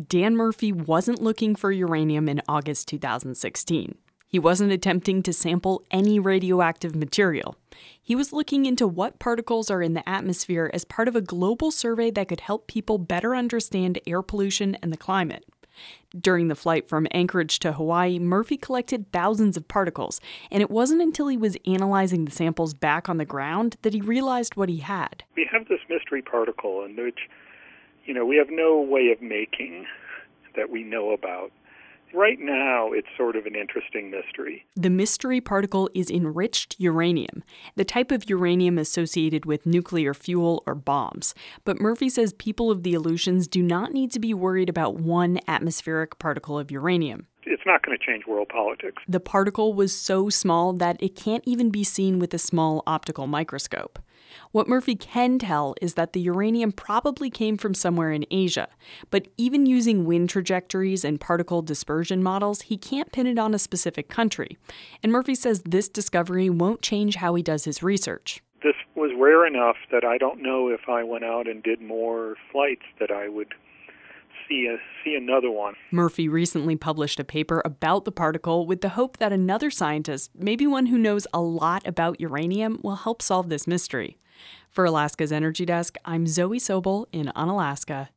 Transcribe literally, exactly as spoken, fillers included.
Dan Murphy wasn't looking for uranium in August two thousand sixteen. He wasn't attempting to sample any radioactive material. He was looking into what particles are in the atmosphere as part of a global survey that could help people better understand air pollution and the climate. During the flight from Anchorage to Hawaii, Murphy collected thousands of particles, and it wasn't until he was analyzing the samples back on the ground that he realized what he had. We have this mystery particle in which, you know, we have no way of making that we know about. Right now, it's sort of an interesting mystery. The mystery particle is enriched uranium, the type of uranium associated with nuclear fuel or bombs. But Murphy says people of the Aleutians do not need to be worried about one atmospheric particle of uranium. It's not going to change world politics. The particle was so small that it can't even be seen with a small optical microscope. What Murphy can tell is that the uranium probably came from somewhere in Asia, but even using wind trajectories and particle dispersion models, he can't pin it on a specific country. And Murphy says this discovery won't change how he does his research. This was rare enough that I don't know if I went out and did more flights that I would see a, see another one. Murphy recently published a paper about the particle with the hope that another scientist, maybe one who knows a lot about uranium, will help solve this mystery. For Alaska's Energy Desk, I'm Zoe Sobel in Unalaska.